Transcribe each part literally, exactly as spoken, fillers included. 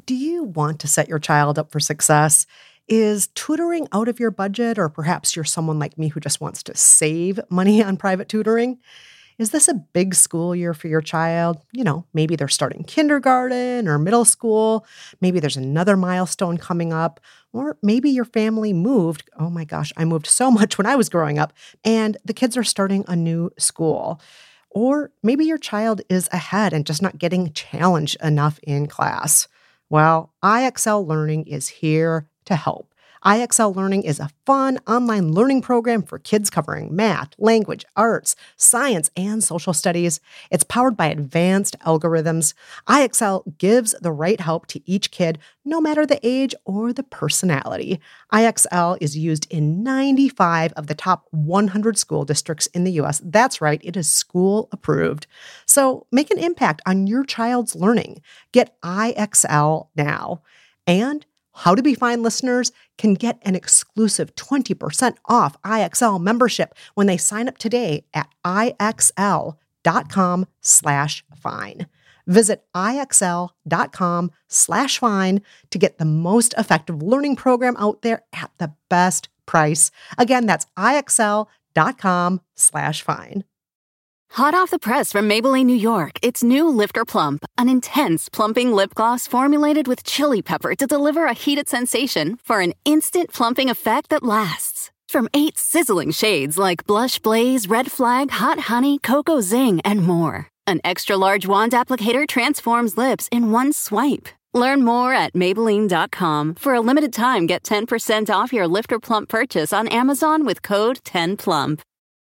Do you want to set your child up for success? Is tutoring out of your budget, or perhaps you're someone like me who just wants to save money on private tutoring? Is this a big school year for your child? You know, maybe they're starting kindergarten or middle school. Maybe there's another milestone coming up. Or maybe your family moved. Oh my gosh, I moved so much when I was growing up. And the kids are starting a new school. Or maybe your child is ahead and just not getting challenged enough in class. Well, I X L Learning is here to help. I X L Learning is a fun online learning program for kids covering math, language, arts, science, and social studies. It's powered by advanced algorithms. I X L gives the right help to each kid, no matter the age or the personality. I X L is used in ninety-five of the top one hundred school districts in the U S. That's right, it is school approved. So make an impact on your child's learning. Get I X L now. And How to Be Fine listeners can get an exclusive twenty percent off I X L membership when they sign up today at ixl.com slash fine. Visit ixl.com slash fine to get the most effective learning program out there at the best price. Again, that's ixl.com slash fine. Hot off the press from Maybelline, New York, it's new Lifter Plump, an intense plumping lip gloss formulated with chili pepper to deliver a heated sensation for an instant plumping effect that lasts. From eight sizzling shades like Blush Blaze, Red Flag, Hot Honey, Cocoa Zing, and more. An extra-large wand applicator transforms lips in one swipe. Learn more at Maybelline dot com. For a limited time, get ten percent off your Lifter Plump purchase on Amazon with code ten plump.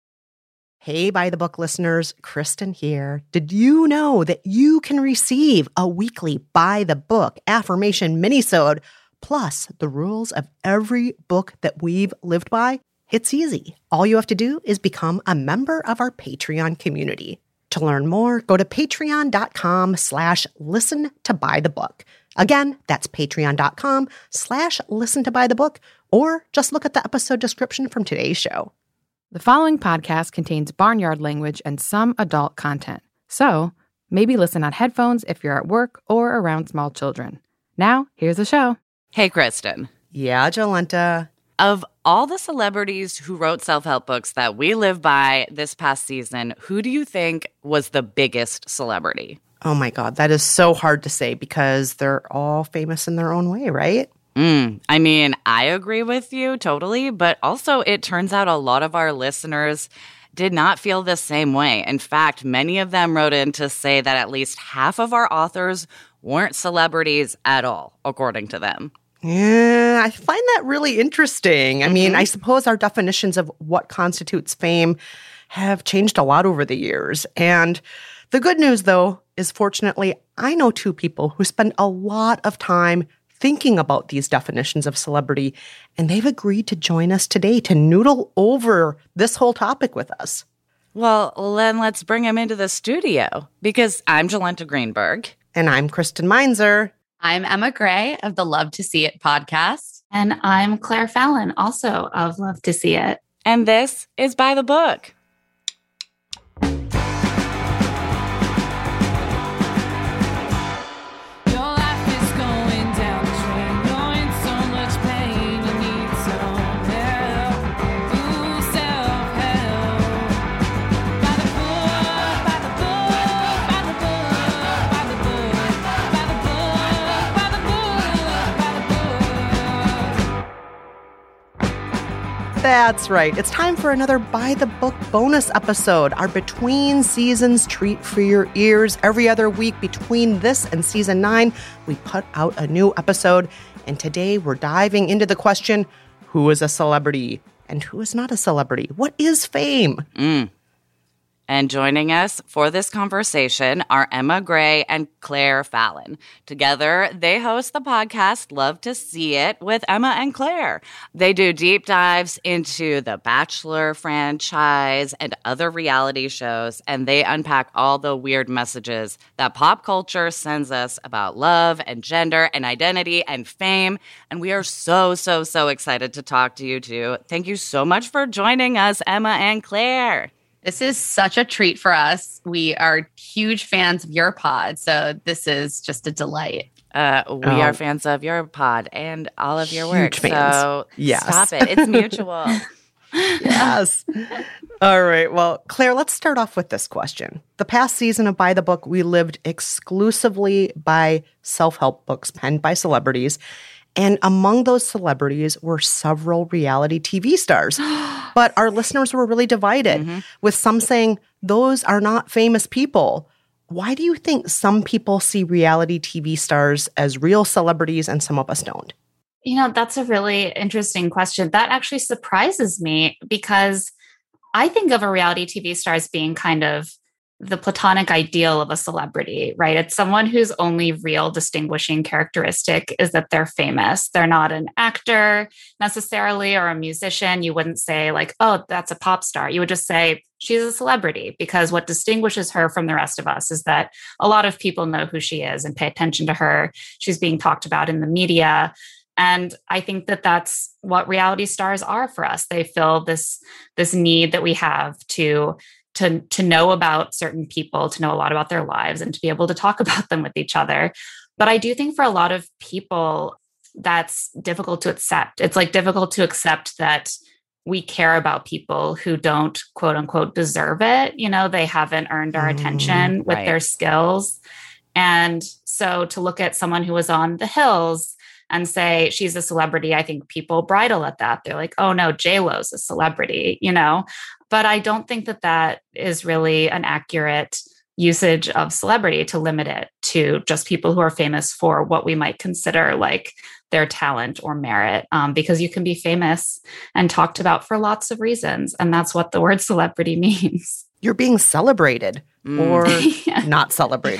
Hey, By the Book listeners, Kristen here. Did you know that you can receive a weekly By the Book affirmation minisode, plus the rules of every book that we've lived by? It's easy. All you have to do is become a member of our Patreon community. To learn more, go to patreon.com slash listen to buy the book. Again, that's patreon.com slash listen to buy the book, or just look at the episode description from today's show. The following podcast contains barnyard language and some adult content, so maybe listen on headphones if you're at work or around small children. Now, here's the show. Hey, Kristen. Yeah, Jolenta. Of all the celebrities who wrote self-help books that we live by this past season, who do you think was the biggest celebrity? Oh my God, that is so hard to say because they're all famous in their own way, right? Mm, I mean, I agree with you totally, but also it turns out a lot of our listeners did not feel the same way. In fact, many of them wrote in to say that at least half of our authors weren't celebrities at all, according to them. Yeah, I find that really interesting. I mm-hmm. mean, I suppose our definitions of what constitutes fame have changed a lot over the years. And the good news, though, is fortunately, I know two people who spend a lot of time thinking about these definitions of celebrity, and they've agreed to join us today to noodle over this whole topic with us. Well, then let's bring them into the studio, because I'm Jolenta Greenberg. And I'm Kristen Meinzer. I'm Emma Gray of the Love to See It podcast. And I'm Claire Fallon, also of Love to See It. And this is By the Book. That's right. It's time for another By the Book bonus episode, our between seasons treat for your ears. Every other week between this and season nine, we put out a new episode. And today we're diving into the question, who is a celebrity and who is not a celebrity? What is fame? Mm. And joining us for this conversation are Emma Gray and Claire Fallon. Together, they host the podcast Love to See It with Emma and Claire. They do deep dives into the Bachelor franchise and other reality shows, and they unpack all the weird messages that pop culture sends us about love and gender and identity and fame. And we are so, so, so excited to talk to you two. Thank you so much for joining us, Emma and Claire. This is such a treat for us. We are huge fans of your pod, so this is just a delight. Uh, we Oh. are fans of your pod and all of your work. Huge fans. So Yes. stop it. It's mutual. Yes. All right. Well, Claire, let's start off with this question. The past season of By the Book, we lived exclusively by self-help books penned by celebrities. And among those celebrities were several reality T V stars. But our listeners were really divided, mm-hmm. with some saying those are not famous people. Why do you think some people see reality T V stars as real celebrities and some of us don't? You know, that's a really interesting question. That actually surprises me because I think of a reality T V star as being kind of the platonic ideal of a celebrity, right? It's someone whose only real distinguishing characteristic is that they're famous. They're not an actor necessarily or a musician. You wouldn't say like, oh, that's a pop star. You would just say she's a celebrity, because what distinguishes her from the rest of us is that a lot of people know who she is and pay attention to her. She's being talked about in the media. And I think that that's what reality stars are for us. They fill this, this need that we have to to to know about certain people, to know a lot about their lives, and to be able to talk about them with each other. But I do think for a lot of people, that's difficult to accept. It's like difficult to accept that we care about people who don't, quote unquote, deserve it. You know, they haven't earned our attention mm, with right. their skills. And so to look at someone who was on The Hills and say she's a celebrity, I think people bridle at that. They're like, oh no, J-Lo's a celebrity, you know? But I don't think that that is really an accurate usage of celebrity to limit it to just people who are famous for what we might consider like their talent or merit, um, because you can be famous and talked about for lots of reasons. And that's what the word celebrity means. You're being celebrated mm. or yeah. not celebrated.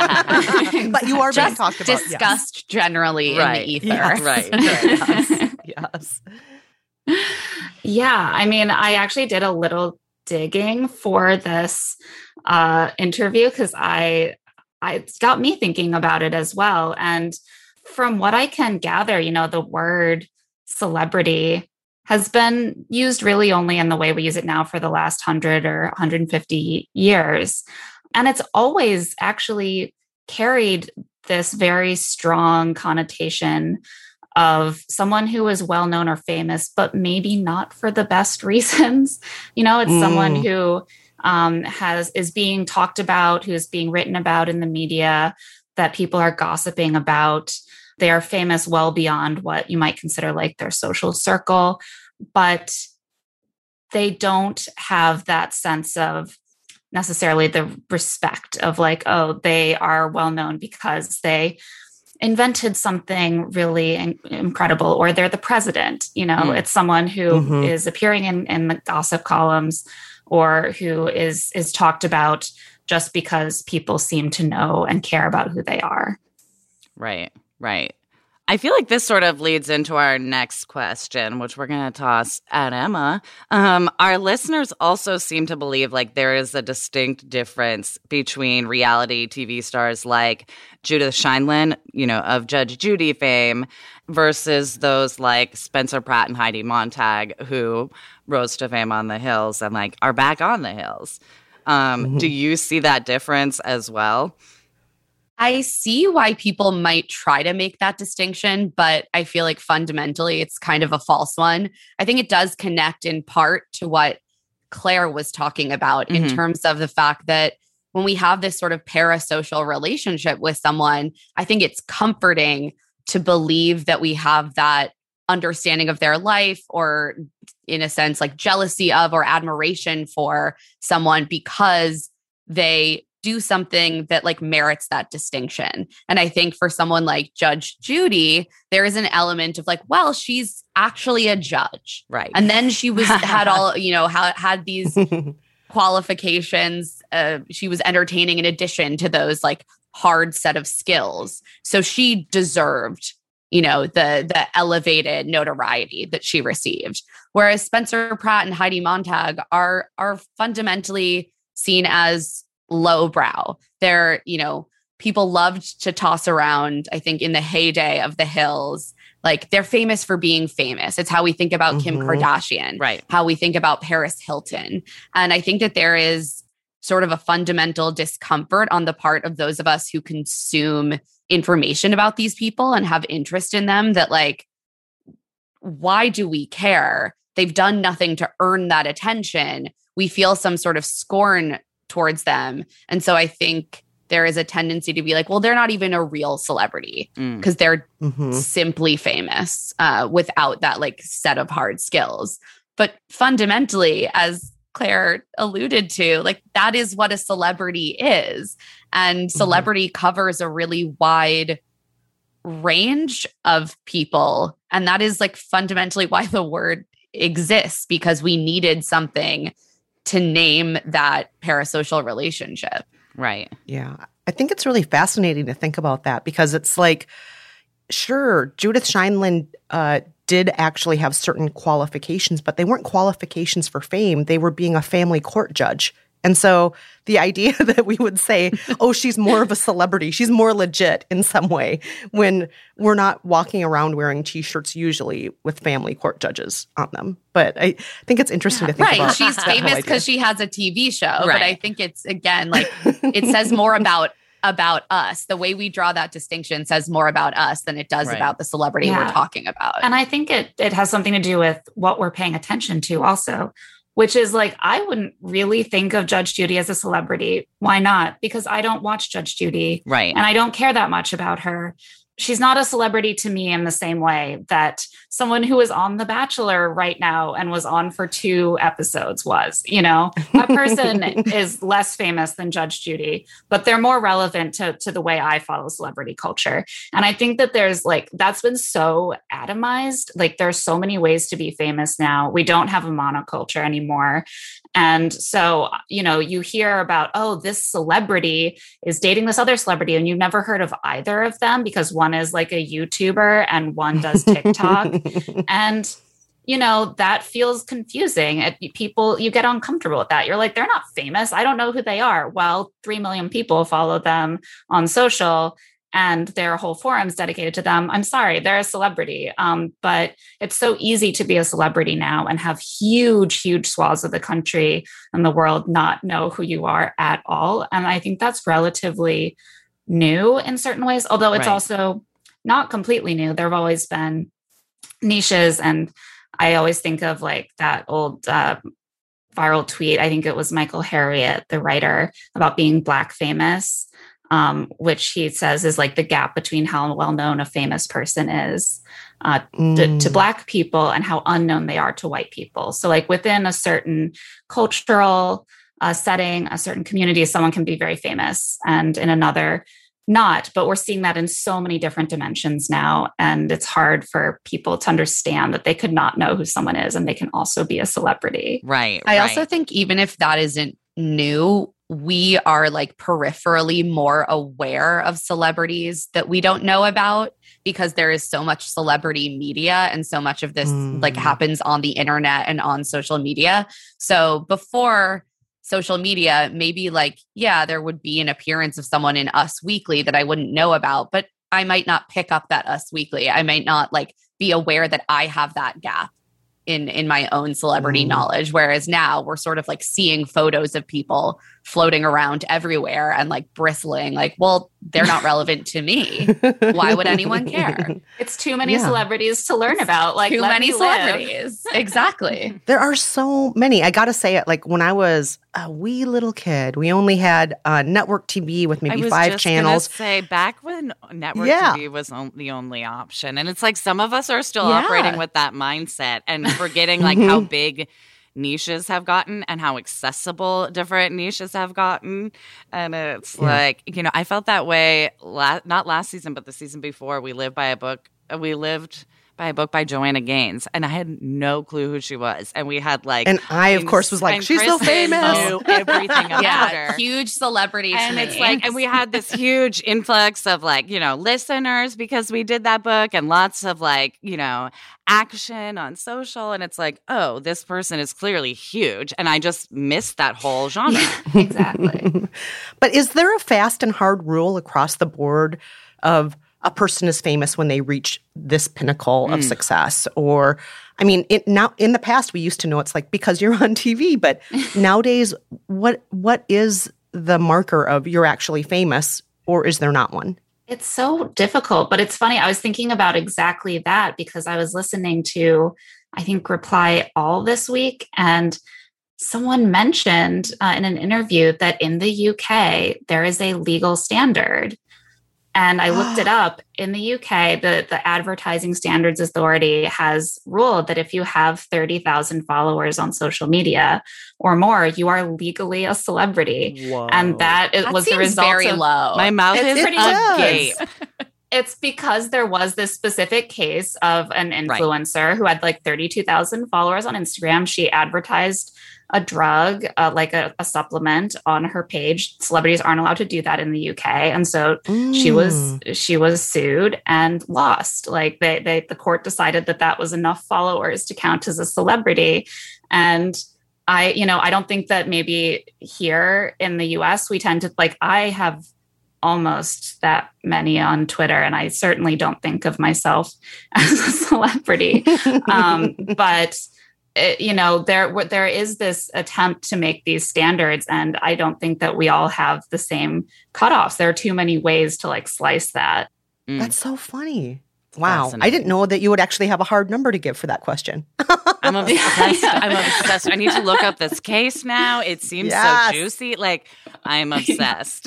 But you are just being talked about. Discussed yes. generally right. in the ether. Yes. Right. right. Yes. yes. Yeah. I mean, I actually did a little digging for this uh, interview because I, I, it's got me thinking about it as well. And from what I can gather, you know, the word celebrity has been used really only in the way we use it now for the last one hundred or one hundred fifty years. And it's always actually carried this very strong connotation of someone who is well-known or famous, but maybe not for the best reasons. You know, it's mm. someone who um, has is being talked about, who is being written about in the media, that people are gossiping about. They are famous well beyond what you might consider like their social circle, but they don't have that sense of necessarily the respect of like, oh, they are well known because they invented something really in- incredible, or they're the president. You know, mm. it's someone who mm-hmm. is appearing in, in the gossip columns, or who is is talked about just because people seem to know and care about who they are. Right, right. I feel like this sort of leads into our next question, which we're going to toss at Emma. Um, our listeners also seem to believe like there is a distinct difference between reality T V stars like Judith Sheindlin, you know, of Judge Judy fame, versus those like Spencer Pratt and Heidi Montag, who rose to fame on The Hills and like are back on The Hills. Um, mm-hmm. Do you see that difference as well? I see why people might try to make that distinction, but I feel like fundamentally it's kind of a false one. I think it does connect in part to what Claire was talking about mm-hmm. in terms of the fact that when we have this sort of parasocial relationship with someone, I think it's comforting to believe that we have that understanding of their life, or in a sense, like jealousy of or admiration for someone because they do something that like merits that distinction. And I think for someone like Judge Judy, there is an element of like, well, she's actually a judge. Right. And then she was, had all, you know, had, had these qualifications. Uh, she was entertaining in addition to those like hard set of skills. So she deserved, you know, the, the elevated notoriety that she received. Whereas Spencer Pratt and Heidi Montag are, are fundamentally seen as lowbrow. They're, you know, people loved to toss around, I think in the heyday of The Hills, like they're famous for being famous. It's how we think about mm-hmm. Kim Kardashian, right? How we think about Paris Hilton. And I think that there is sort of a fundamental discomfort on the part of those of us who consume information about these people and have interest in them that, like, why do we care? They've done nothing to earn that attention. We feel some sort of scorn towards them. And so I think there is a tendency to be like, well, they're not even a real celebrity because mm. they're mm-hmm. simply famous uh, without that like set of hard skills. But fundamentally, as Claire alluded to, like that is what a celebrity is. And celebrity mm-hmm. covers a really wide range of people. And that is like fundamentally why the word exists, because we needed something to name that parasocial relationship. Right. Yeah. I think it's really fascinating to think about that, because it's like, sure, Judith Sheindlin uh, did actually have certain qualifications, but they weren't qualifications for fame. They were being a family court judge. And so the idea that we would say, oh, she's more of a celebrity, she's more legit in some way, when we're not walking around wearing T-shirts usually with family court judges on them. But I think it's interesting to think right. about. Right. She's famous because she has a T V show. Right. But I think it's, again, like it says more about about us. The way we draw that distinction says more about us than it does right. about the celebrity yeah. we're talking about. And I think it it has something to do with what we're paying attention to also. Which is like, I wouldn't really think of Judge Judy as a celebrity. Why not? Because I don't watch Judge Judy. Right. And I don't care that much about her. She's not a celebrity to me in the same way that someone who is on The Bachelor right now and was on for two episodes was, you know, that person is less famous than Judge Judy, but they're more relevant to, to the way I follow celebrity culture. And I think that there's like, that's been so atomized. Like there's so many ways to be famous now. We don't have a monoculture anymore. And so, you know, you hear about, oh, this celebrity is dating this other celebrity, and you've never heard of either of them because one is like a YouTuber and one does TikTok. And, you know, that feels confusing. It, people, you get uncomfortable with that. You're like, they're not famous. I don't know who they are. Well, three million people follow them on social, and their whole forum's dedicated to them. I'm sorry, they're a celebrity. Um, but it's so easy to be a celebrity now and have huge, huge swaths of the country and the world not know who you are at all. And I think that's relatively new in certain ways, although it's right. also not completely new. There have always been niches. And I always think of like that old uh, viral tweet. I think it was Michael Harriot, the writer, about being Black famous. Um, which he says is like the gap between how well-known a famous person is uh, mm. to, to Black people and how unknown they are to white people. So like within a certain cultural uh, setting, a certain community, someone can be very famous and in another not. But we're seeing that in so many different dimensions now. And it's hard for people to understand that they could not know who someone is and they can also be a celebrity. Right. I right. also think even if that isn't new, we are like peripherally more aware of celebrities that we don't know about because there is so much celebrity media and so much of this mm. like happens on the internet and on social media. So before social media, maybe like, yeah, there would be an appearance of someone in Us Weekly that I wouldn't know about, but I might not pick up that Us Weekly. I might not like be aware that I have that gap in in my own celebrity mm. knowledge. Whereas now we're sort of like seeing photos of people floating around everywhere and like bristling like, well, they're not relevant to me. Why would anyone care? It's too many yeah. celebrities to learn about. Like too many celebrities. Exactly. There are so many. I got to say it, like when I was a wee little kid, we only had uh, network T V with maybe I was five just channels. Gonna say back when network yeah. T V was on, the only option. And it's like some of us are still yeah. operating with that mindset and forgetting like how big niches have gotten and how accessible different niches have gotten. And it's yeah. like, you know, I felt that way la- not last season, but the season before. We lived by a book. We lived by a book by Joanna Gaines, and I had no clue who she was. And we had like, and I of course was like, she's so famous. Knew everything about yeah, her. Huge celebrity. And to it's me. like, and we had this huge influx of like, you know, listeners because we did that book, and lots of like, you know, action on social. And it's like, oh, this person is clearly huge, and I just missed that whole genre. Exactly. But is there a fast and hard rule across the board of a person is famous when they reach this pinnacle mm. of success. Or, I mean, it, now in the past, we used to know it's like because you're on T V, but nowadays, what what is the marker of you're actually famous, or is there not one? It's so difficult, but it's funny. I was thinking about exactly that because I was listening to, I think, Reply All this week, and someone mentioned uh, in an interview that in the U K, there is a legal standard. And I looked it up. In the U K, the, the Advertising Standards Authority has ruled that if you have thirty thousand followers on social media or more, you are legally a celebrity. Whoa. And that, it that was the seems result very of, low. My mouth It's is pretty agape. It's because there was this specific case of an influencer right. who had like thirty-two thousand followers on Instagram. She advertised a drug, uh, like a, a supplement on her page. Celebrities aren't allowed to do that in the U K. And so mm. she was she was sued and lost. Like they, they the court decided that that was enough followers to count as a celebrity. And I, you know, I don't think that maybe here in the U S we tend to, like, I have almost that many on Twitter, and I certainly don't think of myself as a celebrity. um, but it, you know, there there is this attempt to make these standards, and I don't think that we all have the same cutoffs. There are too many ways to like slice that. Mm. That's so funny. Wow, I didn't know that you would actually have a hard number to give for that question. I'm obsessed. I'm obsessed. I need to look up this case now. It seems yes. so juicy. Like, I'm obsessed.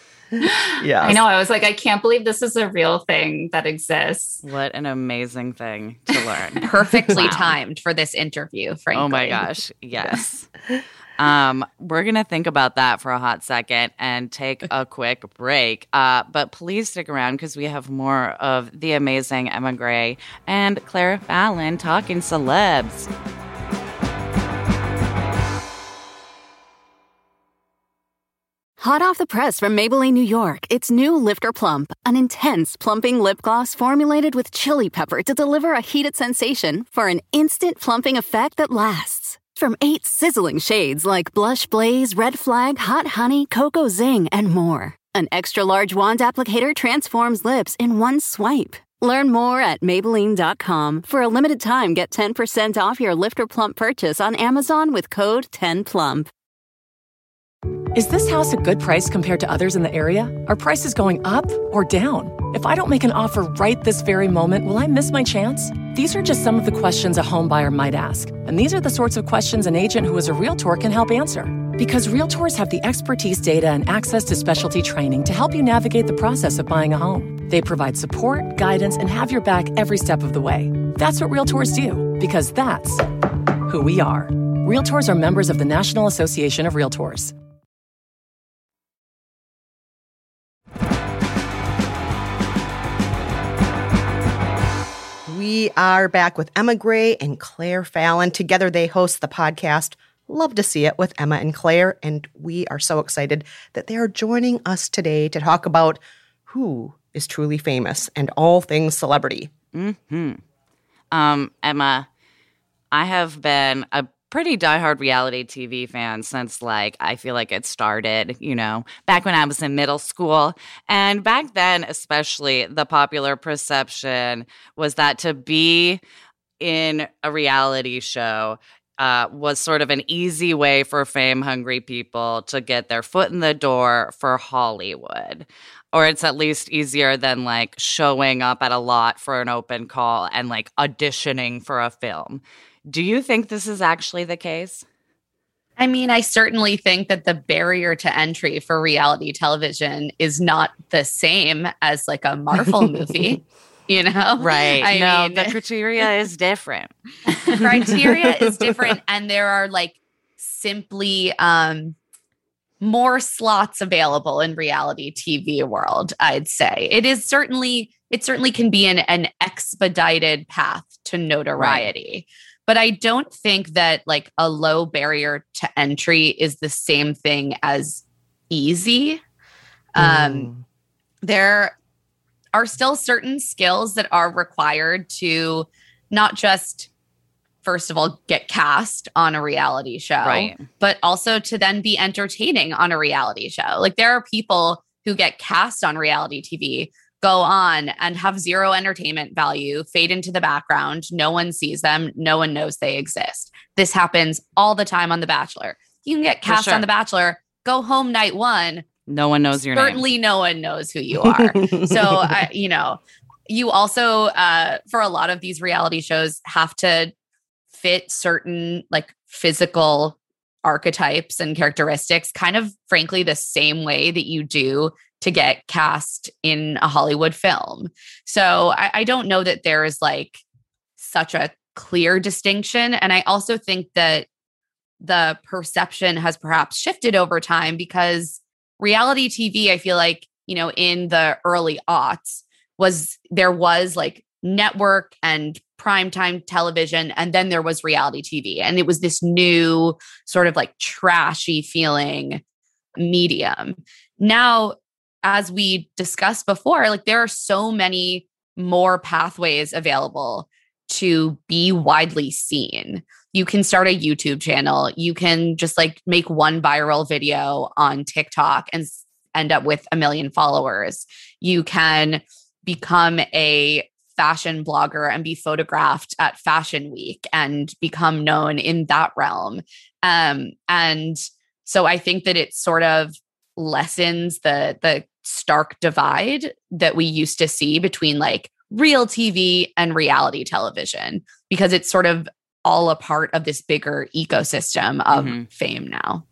Yeah, I know. I was like, I can't believe this is a real thing that exists. What an amazing thing to learn. Perfectly wow. timed for this interview, frankly. Oh my gosh. Yes. um, we're going to think about that for a hot second and take a quick break. Uh, but please stick around because we have more of the amazing Emma Gray and Claire Fallon talking celebs. Hot off the press from Maybelline, New York, it's new Lifter Plump, an intense plumping lip gloss formulated with chili pepper to deliver a heated sensation for an instant plumping effect that lasts. From eight sizzling shades like Blush Blaze, Red Flag, Hot Honey, Cocoa Zing, and more. An extra-large wand applicator transforms lips in one swipe. Learn more at Maybelline dot com. For a limited time, get ten percent off your Lifter Plump purchase on Amazon with code ten plump. Is this house a good price compared to others in the area? Are prices going up or down? If I don't make an offer right this very moment, will I miss my chance? These are just some of the questions a home buyer might ask. And these are the sorts of questions an agent who is a Realtor can help answer. Because Realtors have the expertise, data, and access to specialty training to help you navigate the process of buying a home. They provide support, guidance, and have your back every step of the way. That's what Realtors do, because that's who we are. Realtors are members of the National Association of Realtors. We are back with Emma Gray and Claire Fallon. Together, they host the podcast Love to See It with Emma and Claire. And we are so excited that they are joining us today to talk about who is truly famous and all things celebrity. Mm-hmm. Um, Emma, I have been a pretty diehard reality T V fan since, like, I feel like it started, you know, back when I was in middle school. And back then, especially, the popular perception was that to be in a reality show uh, was sort of an easy way for fame-hungry people to get their foot in the door for Hollywood. Or it's at least easier than, like, showing up at a lot for an open call and, like, auditioning for a film. Do you think this is actually the case? I mean, I certainly think that the barrier to entry for reality television is not the same as like a Marvel movie, you know? Right. I no, mean, the criteria is different. criteria is different. And there are like simply um, more slots available in reality T V world, I'd say. It is certainly, it certainly can be an, an expedited path to notoriety. Right. But I don't think that like a low barrier to entry is the same thing as easy. Mm. Um, there are still certain skills that are required to not just, first of all, get cast on a reality show, right, but also to then be entertaining on a reality show. Like there are people who get cast on reality T V go on and have zero entertainment value, fade into the background. No one sees them. No one knows they exist. This happens all the time on The Bachelor. You can get cast sure. on The Bachelor, go home night one. No one knows your name. Certainly no one knows who you are. So, I, you know, you also, uh, for a lot of these reality shows, have to fit certain like physical archetypes and characteristics, kind of frankly the same way that you do to get cast in a Hollywood film. So I, I don't know that there is like such a clear distinction. And I also think that the perception has perhaps shifted over time because reality T V, I feel like, you know, in the early aughts was there was like network and primetime television, and then there was reality T V. And it was this new sort of like trashy feeling medium. Now, as we discussed before, like there are so many more pathways available to be widely seen. You can start a YouTube channel. You can just like make one viral video on TikTok and end up with a million followers. You can become a fashion blogger and be photographed at Fashion Week and become known in that realm. Um, and so I think that it sort of lessens the the stark divide that we used to see between like real T V and reality television, because it's sort of all a part of this bigger ecosystem of mm-hmm. fame now.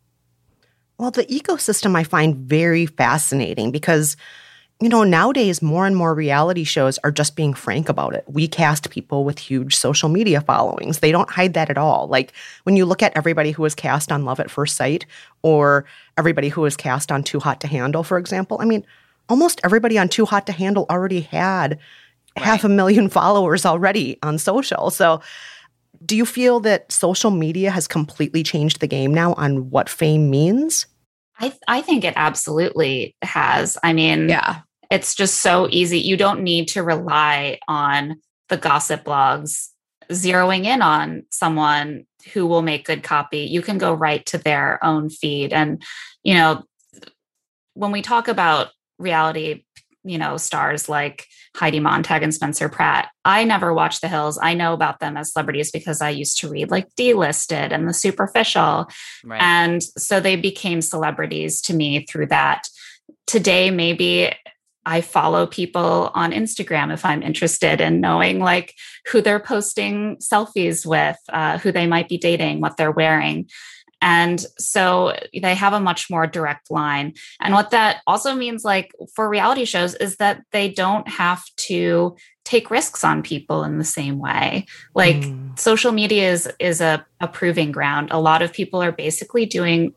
Well, the ecosystem I find very fascinating because, you know, nowadays more and more reality shows are just being frank about it. We cast people with huge social media followings. They don't hide that at all. Like when you look at everybody who was cast on Love at First Sight or everybody who was cast on Too Hot to Handle, for example, I mean, almost everybody on Too Hot to Handle already had right. half a million followers already on social. So do you feel that social media has completely changed the game now on what fame means? I th- I think it absolutely has. I mean, yeah, it's just so easy. You don't need to rely on the gossip blogs zeroing in on someone who will make good copy. You can go right to their own feed. And, you know, when we talk about reality, you know, stars like Heidi Montag and Spencer Pratt, I never watched The Hills. I know about them as celebrities because I used to read like Delisted and The Superficial. Right. And so they became celebrities to me through that. Today, maybe I follow people on Instagram if I'm interested in knowing like who they're posting selfies with, uh, who they might be dating, what they're wearing. And so they have a much more direct line. And what that also means, like for reality shows, is that they don't have to take risks on people in the same way. Like mm. social media is, is a, a proving ground. A lot of people are basically doing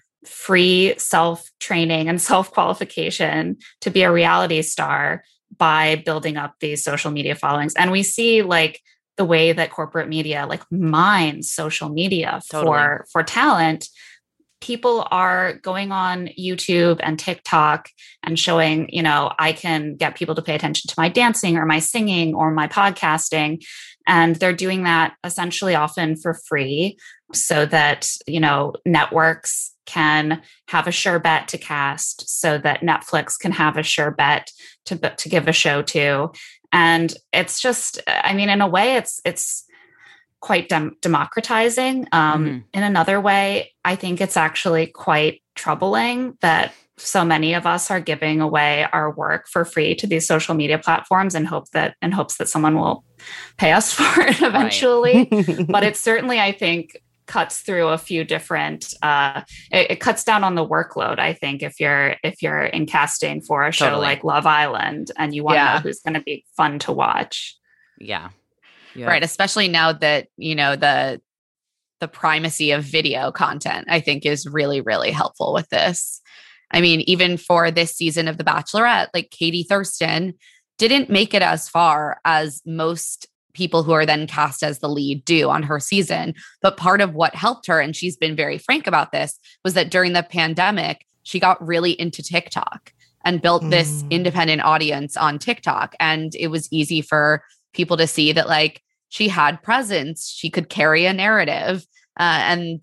free self-training and self-qualification to be a reality star by building up these social media followings. And we see like the way that corporate media like mines social media totally. for for talent. People are going on YouTube and TikTok and showing, you know, I can get people to pay attention to my dancing or my singing or my podcasting. And they're doing that essentially often for free so that, you know, networks can have a sure bet to cast, so that Netflix can have a sure bet to, to give a show to. And it's just, I mean, in a way, it's it's quite dem- democratizing. Um, mm-hmm. In another way, I think it's actually quite troubling that so many of us are giving away our work for free to these social media platforms and hope that in hopes that someone will pay us for it eventually. Right. But it certainly, I think, cuts through a few different uh it, it cuts down on the workload. I think if you're if you're in casting for a show totally. like Love Island and you want to yeah. know who's going to be fun to watch. Yeah. yeah right especially now that, you know, the the primacy of video content, I think, is really really helpful with this. I mean, even for this season of The Bachelorette, like Katie Thurston didn't make it as far as most people who are then cast as the lead do on her season. But part of what helped her, and she's been very frank about this, was that during the pandemic, she got really into TikTok and built mm. this independent audience on TikTok. And it was easy for people to see that like she had presence, she could carry a narrative. Uh, and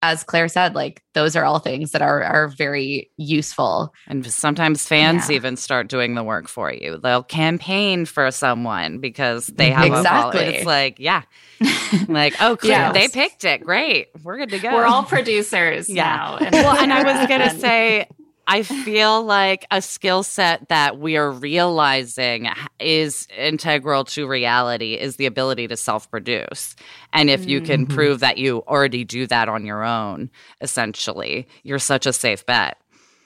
as Claire said, like those are all things that are are very useful. And sometimes fans Yeah. even start doing the work for you. They'll campaign for someone because they have Exactly. a follow. It's like, yeah. Like, oh, Claire, Yes. they picked it. Great. We're good to go. We're all producers Yeah. now. And Well, and I was going to and- say, I feel like a skill set that we are realizing is integral to reality is the ability to self-produce. And if you can Mm-hmm. prove that you already do that on your own, essentially, you're such a safe bet.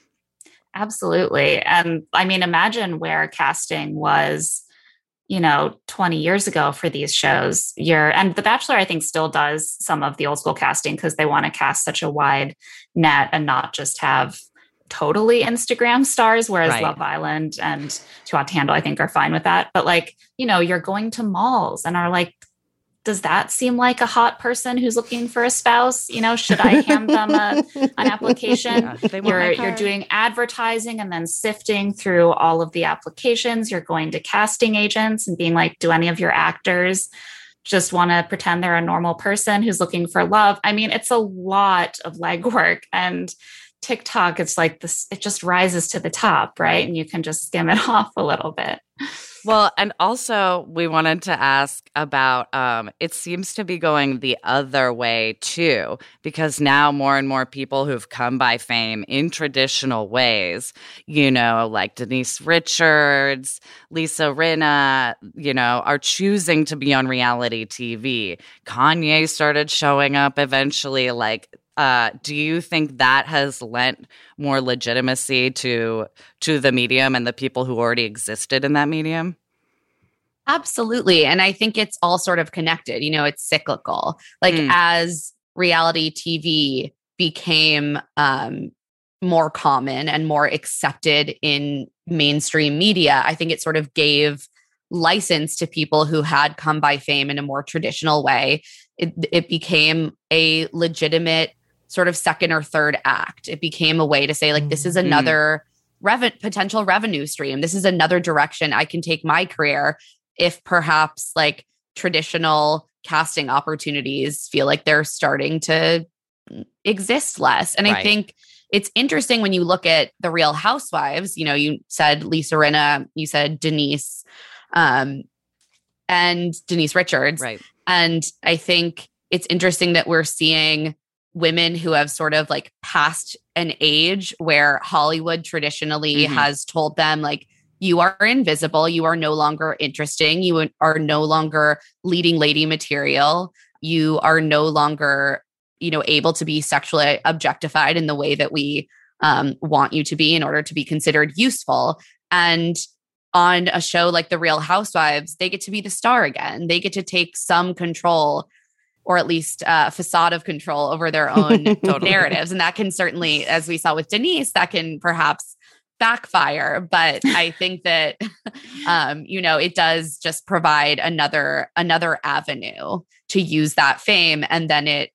Absolutely. And I mean, imagine where casting was, you know, twenty years ago for these shows. You're, and The Bachelor, I think, still does some of the old school casting because they want to cast such a wide net and not just have totally Instagram stars, whereas Right. Love Island and Too Hot to Handle, I think, are fine with that. But like, you know, you're going to malls and are like, does that seem like a hot person who's looking for a spouse? You know, should I hand them a, an application? Yeah, they want my You're car. you're doing advertising and then sifting through all of the applications. You're going to casting agents and being like, do any of your actors just want to pretend they're a normal person who's looking for love? I mean, it's a lot of legwork, and TikTok, it's like this, it just rises to the top, right? And you can just skim it off a little bit. Well, and also we wanted to ask about, um, it seems to be going the other way too, because now more and more people who've come by fame in traditional ways, you know, like Denise Richards, Lisa Rinna, you know, are choosing to be on reality T V. Kanye started showing up eventually. Like, Uh, do you think that has lent more legitimacy to to the medium and the people who already existed in that medium? Absolutely. And I think it's all sort of connected. You know, it's cyclical. Like Mm. as reality T V became um, more common and more accepted in mainstream media, I think it sort of gave license to people who had come by fame in a more traditional way. It, it became a legitimate sort of second or third act. It became a way to say, like, this is another rev- potential revenue stream. This is another direction I can take my career if perhaps like traditional casting opportunities feel like they're starting to exist less. And Right. I think it's interesting when you look at the Real Housewives, you know, you said Lisa Rinna, you said Denise, um, and Denise Richards. Right. And I think it's interesting that we're seeing women who have sort of like passed an age where Hollywood traditionally Mhm. has told them, like, you are invisible, you are no longer interesting, you are no longer leading lady material, you are no longer, you know, able to be sexually objectified in the way that we um, want you to be in order to be considered useful. And on a show like The Real Housewives, they get to be the star again. They get to take some control, or at least a uh, facade of control over their own Totally. narratives. And that can certainly, as we saw with Denise, that can perhaps backfire. But I think that, um, you know, it does just provide another, another avenue to use that fame. And then it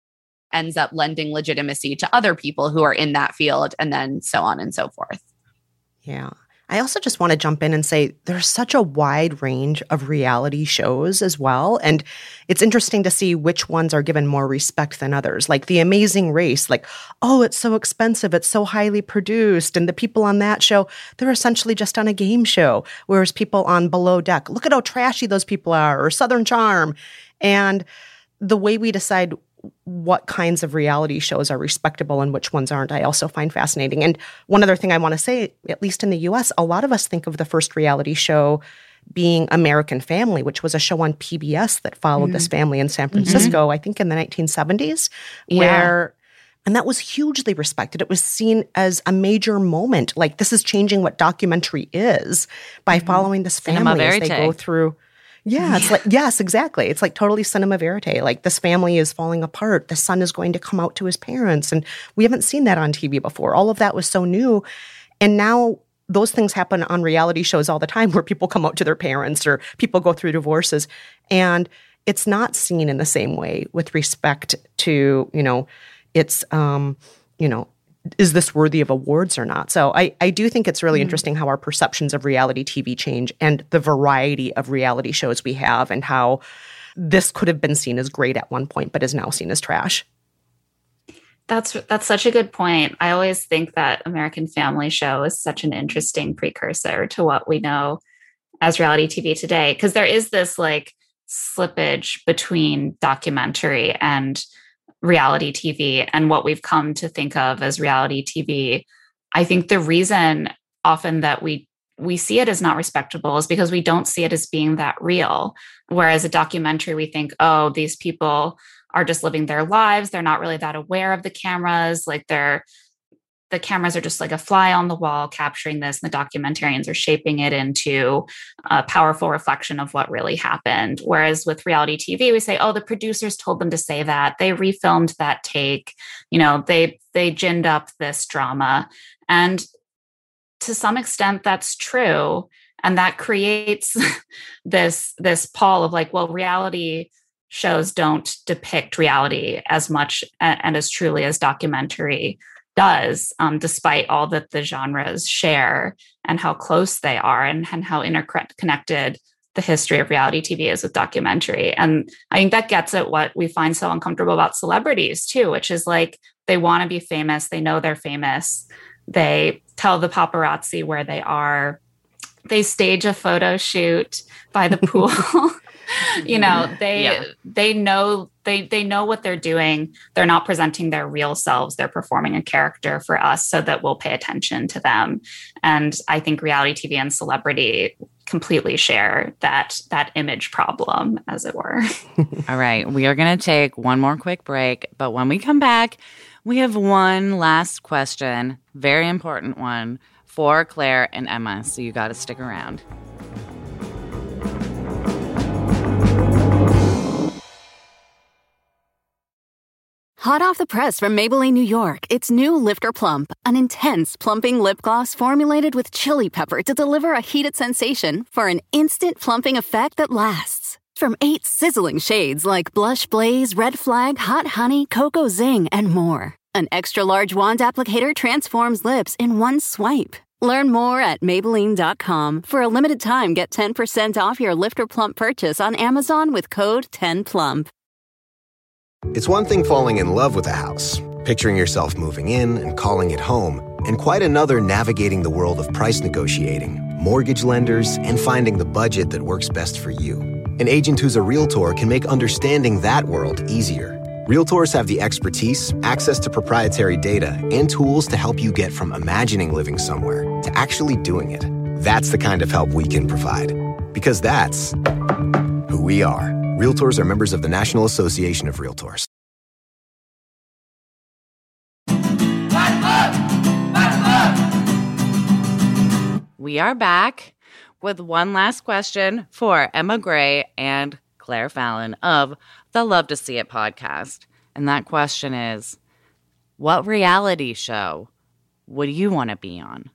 ends up lending legitimacy to other people who are in that field, and then so on and so forth. Yeah. I also just want to jump in and say there's such a wide range of reality shows as well. And it's interesting to see which ones are given more respect than others. Like The Amazing Race, like, oh, it's so expensive, it's so highly produced. And the people on that show, they're essentially just on a game show. Whereas people on Below Deck, look at how trashy those people are, or Southern Charm. And the way we decide what kinds of reality shows are respectable and which ones aren't, I also find fascinating. And one other thing I want to say, at least in the U S, a lot of us think of the first reality show being American Family, which was a show on P B S that followed mm-hmm. this family in San Francisco, mm-hmm. I think in the nineteen seventies, yeah. where, and that was hugely respected. It was seen as a major moment. Like, this is changing what documentary is by mm-hmm. following this family as they go through. Yeah, it's like, yes, exactly. It's like totally cinema verite. Like, this family is falling apart. The son is going to come out to his parents. And we haven't seen that on T V before. All of that was so new. And now those things happen on reality shows all the time where people come out to their parents or people go through divorces. And it's not seen in the same way with respect to, you know, it's, um, you know, is this worthy of awards or not? So I, I do think it's really mm-hmm. interesting how our perceptions of reality T V change and the variety of reality shows we have, and how this could have been seen as great at one point, but is now seen as trash. That's that's such a good point. I always think that American Family Show is such an interesting precursor to what we know as reality T V today, because there is this like slippage between documentary and reality T V and what we've come to think of as reality T V. I think the reason often that we we see it as not respectable is because we don't see it as being that real. Whereas a documentary, we think, oh, these people are just living their lives. They're not really that aware of the cameras. Like they're, the cameras are just like a fly on the wall capturing this, and the documentarians are shaping it into a powerful reflection of what really happened. Whereas with reality T V, we say, oh, the producers told them to say that. They refilmed that take. You know, they they ginned up this drama. And to some extent, that's true. And that creates this, this pall of like, well, reality shows don't depict reality as much and, and as truly as documentary does, um, despite all that the genres share and how close they are, and, and how interconnected the history of reality T V is with documentary. And I think that gets at what we find so uncomfortable about celebrities too, which is like they want to be famous. They know they're famous. They tell the paparazzi where they are. They stage a photo shoot by the pool. You know, they yeah. they know they they know what they're doing. They're not presenting their real selves. They're performing a character for us so that we'll pay attention to them. And I think reality T V and celebrity completely share that that image problem, as it were. All right, we are going to take one more quick break, but when we come back, we have one last question, very important one for Claire and Emma. So you got to stick around. Hot off the press from Maybelline, New York, it's new Lifter Plump, an intense plumping lip gloss formulated with chili pepper to deliver a heated sensation for an instant plumping effect that lasts. From eight sizzling shades like Blush Blaze, Red Flag, Hot Honey, Cocoa Zing, and more. An extra-large wand applicator transforms lips in one swipe. Learn more at Maybelline dot com. For a limited time, get ten percent off your Lifter Plump purchase on Amazon with code ten plump. It's one thing falling in love with a house, picturing yourself moving in and calling it home, and quite another navigating the world of price negotiating, mortgage lenders, and finding the budget that works best for you. An agent who's a Realtor can make understanding that world easier. Realtors have the expertise, access to proprietary data, and tools to help you get from imagining living somewhere to actually doing it. That's the kind of help we can provide. Because that's who we are. Realtors are members of the National Association of Realtors. We are back with one last question for Emma Gray and Claire Fallon of the Love to See It podcast. And that question is, what reality show would you want to be on?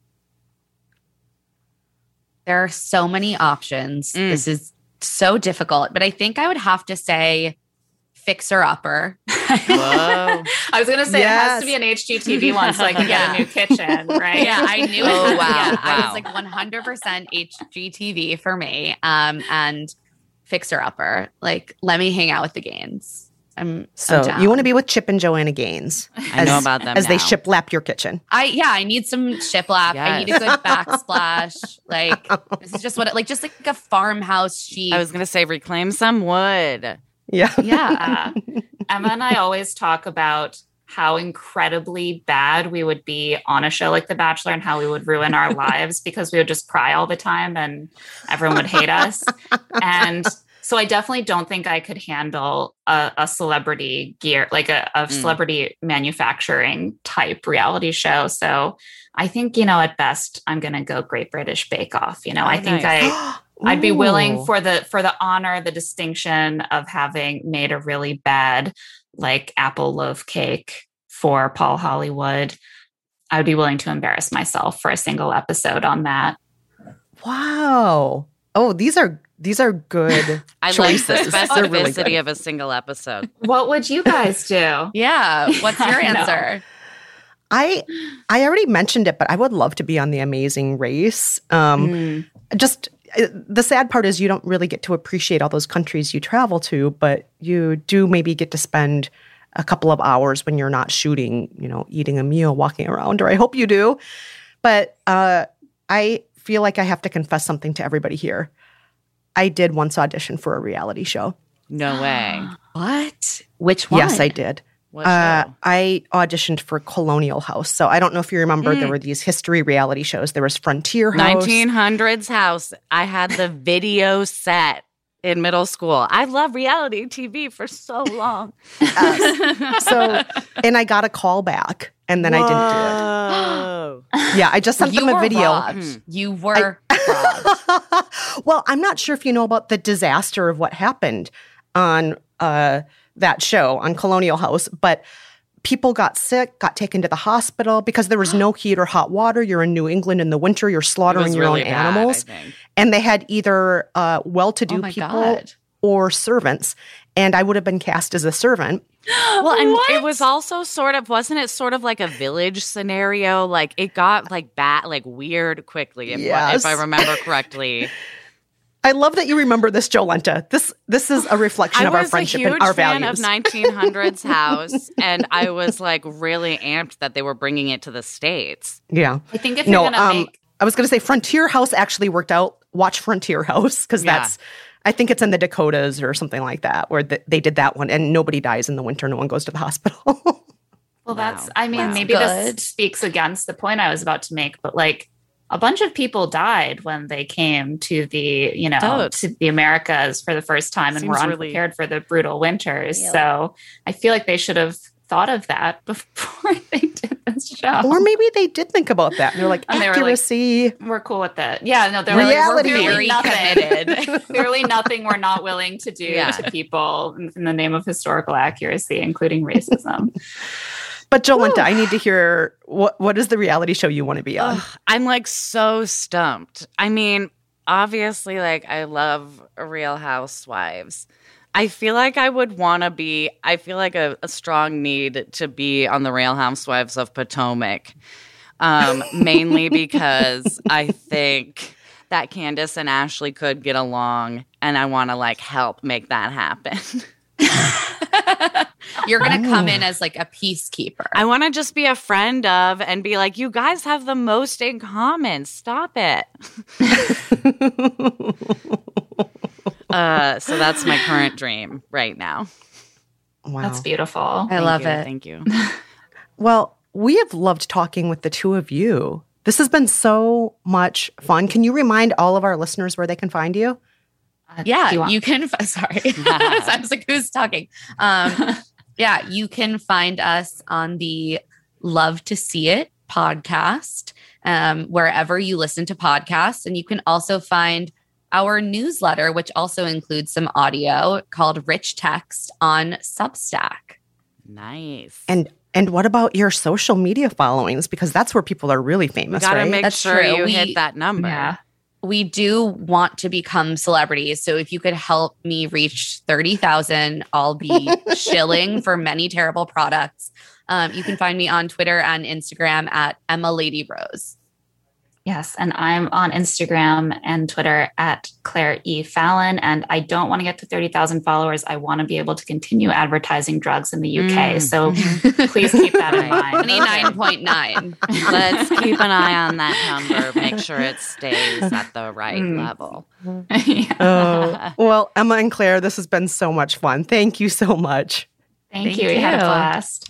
There are so many options. Mm. This is so difficult, but I think I would have to say Fixer Upper. Whoa. I was going to say yes. It has to be an H G T V one so I can yeah. get a new kitchen, right? Yeah, I knew it. Oh, wow. Yeah, wow. I was like one hundred percent H G T V for me. Um, and Fixer Upper. Like, let me hang out with the Gaines. I'm so I'm you want to be with Chip and Joanna Gaines. I as, know about them as now. they shiplap your kitchen. I yeah, I need some shiplap. Yes. I need a good backsplash. Like this is just what it, like just like a farmhouse sheet. I was gonna say reclaim some wood. Yeah. Yeah. Emma and I always talk about how incredibly bad we would be on a show like The Bachelor and how we would ruin our lives because we would just cry all the time and everyone would hate us. And so I definitely don't think I could handle a, a celebrity gear, like a, a mm. celebrity manufacturing type reality show. So I think, you know, at best, I'm going to go Great British Bake Off. You know, oh, I think nice. I, I'd be willing for the, for the honor, the distinction of having made a really bad, like apple loaf cake for Paul Hollywood. I would be willing to embarrass myself for a single episode on that. Wow. Oh, these are These are good I choices. like the specificity really good. of a single episode. What would you guys do? Yeah. What's your answer? I I already mentioned it, but I would love to be on The Amazing Race. Um, mm. Just the sad part is you don't really get to appreciate all those countries you travel to, but you do maybe get to spend a couple of hours when you're not shooting, you know, eating a meal, walking around, or I hope you do. But uh, I feel like I have to confess something to everybody here. I did once audition for a reality show. No way. What? Which one? Yes, I did. What Uh, show? I auditioned for Colonial House. So I don't know if you remember, Mm. there were these history reality shows. There was Frontier House. nineteen hundreds House. I had the video set in middle school. I love reality T V for so long. So, and I got a call back, and then I Whoa. didn't do it. Yeah, I just sent you them a were video. robbed. You were robbed. Well, I'm not sure if you know about the disaster of what happened on uh, that show on Colonial House, but people got sick, got taken to the hospital because there was no heat or hot water. You're in New England in the winter. You're It slaughtering was your really own bad, animals. I think. And they had either uh, well-to-do Oh my people God. or servants. And I would have been cast as a servant. Well, and What? it was also sort of, wasn't it sort of like a village scenario? Like it got like bad, like weird quickly, if, Yes. if I remember correctly. I love that you remember this, Jolenta. This this is a reflection I of our was a friendship huge and our fan values. of nineteen hundreds House, and I was like really amped that they were bringing it to the States. yeah. I think if No, you're gonna um, make I was going to say Frontier House actually worked out. Watch Frontier House because Yeah. that's, I think it's in the Dakotas or something like that, where the, they did that one, and nobody dies in the winter. No one goes to the hospital. Well, that's, Wow. I mean, Wow. maybe Good. this speaks against the point I was about to make, but like a bunch of people died when they came to the, you know, Totes. to the Americas for the first time and Seems were really- unprepared for the brutal winters. Yeah. So I feel like they should have thought of that before they did this show. Or maybe they did think about that. And they're like, And they were like, accuracy. We're cool with that. Yeah, no, they're Reality. like, we're Very clearly nothing. committed. Clearly nothing we're not willing to do Yeah. to people in, in the name of historical accuracy, including racism. But Jolenta, I need to hear, what what is the reality show you want to be on? Ugh, I'm like so stumped. I mean, obviously, like I love Real Housewives. I feel like I would want to be, I feel like a, a strong need to be on the Real Housewives of Potomac, um, mainly because I think that Candace and Ashley could get along, and I want to like help make that happen. You're going to come in as like a peacekeeper. I want to just be a friend of and be like, you guys have the most in common. Stop it. uh, so that's my current dream right now. Wow. That's beautiful. I Thank love you, it. Thank you. Well, we have loved talking with the two of you. This has been so much fun. Can you remind all of our listeners where they can find you? Uh, Yeah, do you want- you can. Sorry, I was like, "Who's talking?" Um, yeah, you can find us on the Love to See It podcast, um, wherever you listen to podcasts, and you can also find our newsletter, which also includes some audio, called Rich Text on Substack. Nice. And and what about your social media followings? Because that's where people are really we famous, got to right? make That's sure true. you We- hit that number. Yeah. We do want to become celebrities. So if you could help me reach thirty thousand, I'll be shilling for many terrible products. Um, you can find me on Twitter and Instagram at Emma Lady Rose. Yes, and I'm on Instagram and Twitter at Claire E. Fallon. And I don't want to get to thirty thousand followers. I want to be able to continue advertising drugs in the U K. Mm. So please keep that in mind. twenty-nine point nine. Let's keep an eye on that number. Make sure it stays at the right Mm. level. Yeah. Oh, well, Emma and Claire, this has been so much fun. Thank you so much. Thank, Thank you. We had a you. blast.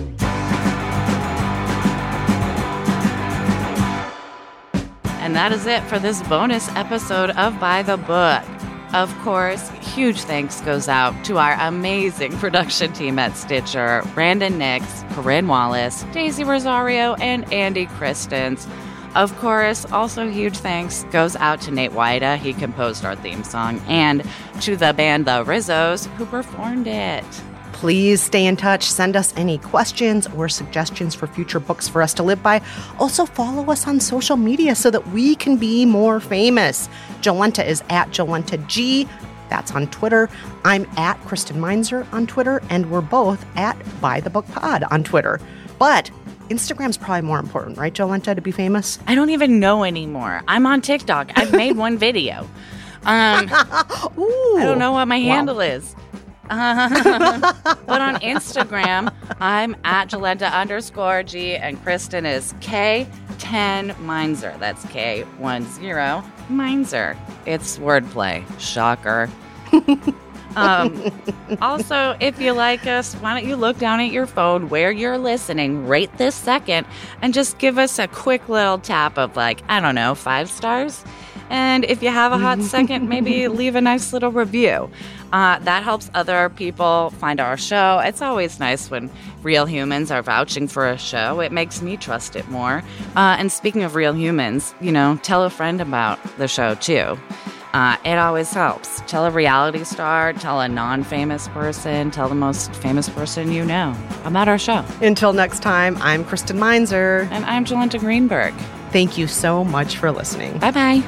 And that is it for this bonus episode of By the Book. Of course, huge thanks goes out to our amazing production team at Stitcher, Brandon Nix, Corinne Wallace, Daisy Rosario, and Andy Christens. Of course, also huge thanks goes out to Nate Wida, he composed our theme song, and to the band The Rizzos, who performed it. Please stay in touch. Send us any questions or suggestions for future books for us to live by. Also, follow us on social media so that we can be more famous. Jolenta is at Jolenta G. That's on Twitter. I'm at Kristen Meinzer on Twitter, and we're both at By the Book Pod on Twitter. But Instagram's probably more important, right, Jolenta, to be famous? I don't even know anymore. I'm on TikTok. I've made one video. Um, Ooh. I don't know what my Wow. handle is. Uh, but on Instagram, I'm at Jolenta underscore G, and Kristen is K ten Meinzer. That's K ten Meinzer. It's wordplay. Shocker. um, also, if you like us, why don't you look down at your phone where you're listening right this second and just give us a quick little tap of, like, I don't know, five stars? And if you have a hot second, maybe leave a nice little review. Uh, that helps other people find our show. It's always nice when real humans are vouching for a show. It makes me trust it more. Uh, and speaking of real humans, you know, tell a friend about the show, too. Uh, it always helps. Tell a reality star, tell a non-famous person, tell the most famous person you know about our show. Until next time, I'm Kristen Meinzer. And I'm Jolenta Greenberg. Thank you so much for listening. Bye-bye.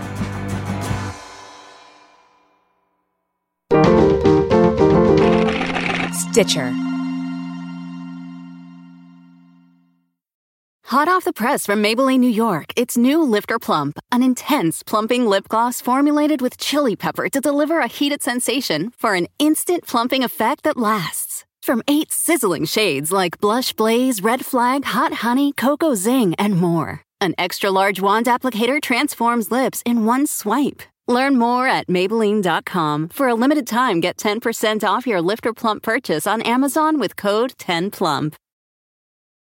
Stitcher. Hot off the press from Maybelline, New York, it's new Lifter Plump, an intense plumping lip gloss formulated with chili pepper to deliver a heated sensation for an instant plumping effect that lasts. From eight sizzling shades like Blush Blaze, Red Flag, Hot Honey, Cocoa Zing, and more. An extra-large wand applicator transforms lips in one swipe. Learn more at Maybelline dot com. For a limited time, get ten percent off your Lifter Plump purchase on Amazon with code ten plump.